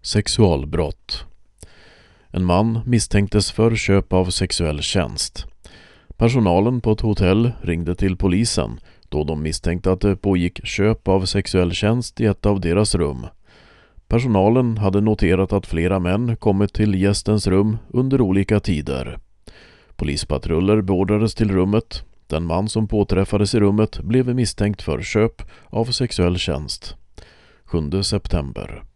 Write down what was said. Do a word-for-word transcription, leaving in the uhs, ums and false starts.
Sexualbrott. En man misstänktes för köp av sexuell tjänst. Personalen på ett hotell ringde till polisen då de misstänkte att det pågick köp av sexuell tjänst i ett av deras rum. Personalen hade noterat att flera män kommit till gästens rum under olika tider. Polispatruller beordrades till rummet. Den man som påträffades i rummet blev misstänkt för köp av sexuell tjänst. sjunde september.